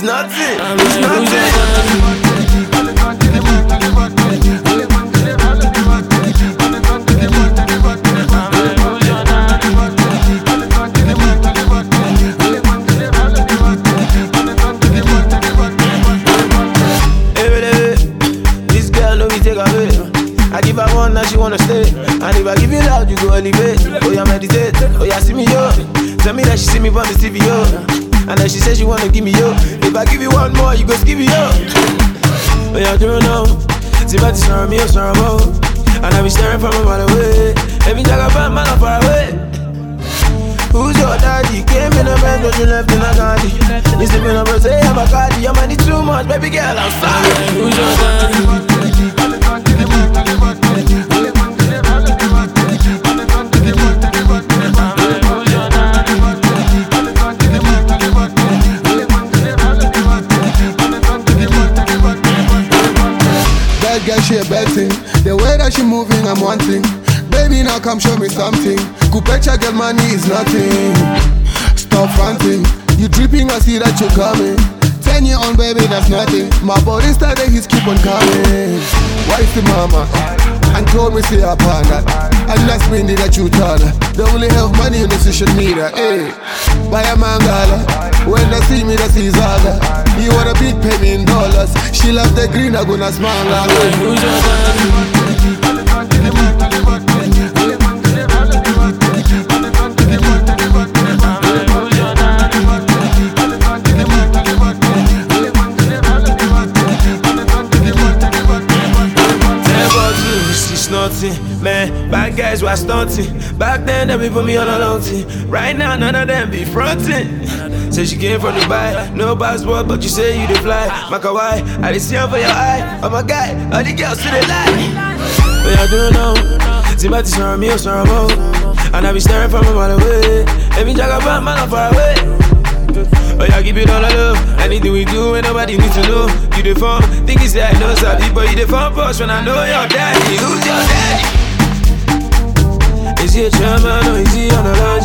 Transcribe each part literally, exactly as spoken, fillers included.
It's nothing. It's nothing. This girl know we take away. I give her one, now she wanna stay. And if I give you loud, you go elevate. Oh, yeah, meditate. Oh, yeah, see me, yo. Tell me that she see me on the T V, yo. And then she says she wanna give me, yo. If I give you one more, you go give me, yo. Oh, yeah, do you know? See, but it's not me, it's not more. And I be staring from a mile away. Every time I find man, I'm far away. Who's your daddy? Came in a bed, but you left in a garden. You see me, no bro, say I'm a cardi. Your money too much, baby girl, I'm sorry. Who's your daddy? Bad girl, she a bad thing. The way that she moving, I'm wanting. Baby, now come show me something. Kupecha girl, money is nothing. Stop fronting. You dripping, I see that you coming. Ten year on, baby, that's nothing. My body started, he's keep on coming. Wifey mama, and told me say upon that. And that's me that you tell her. They only have money on the social media. Hey, buy a mangala. When they see me, they see Zaga. You wanna beat pay me in dollars. She love the green, I gonna smile. Who's your daddy? Nothing, man, bad guys were stunting. Back then, they be put me on a long team. Right now, none of them be fronting. Say she came from Dubai, no passport, but you say you dey fly. Maka why? I dey see her for your eye. Oh my God, all the girls to the lie. But I don't know. Zimbabwe sorrow me, oh sorrow more. And I be staring from a mile away. Every jagger bad man, I'm far away. Oh yeah, keep it all love. Anything we do, and nobody needs to know. You the phone, think it's that I know Sabi, but you the phone post when I know your daddy. Who's your daddy? Is he a chairman or is he on a lunch?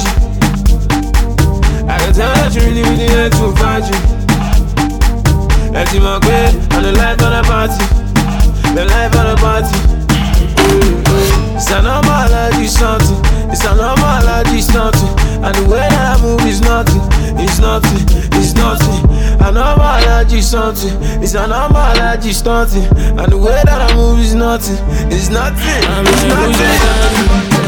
I can tell that you really, really like to find you. Let's see my way, on the life on a party. The life on a party. It's a normal allergy something. It's a normal allergy something. And the way that I move is nothing. It's nothing. It's nothing. A normal allergy something. It's a normal allergy something. And the way that I move is nothing. It's nothing. It's nothing.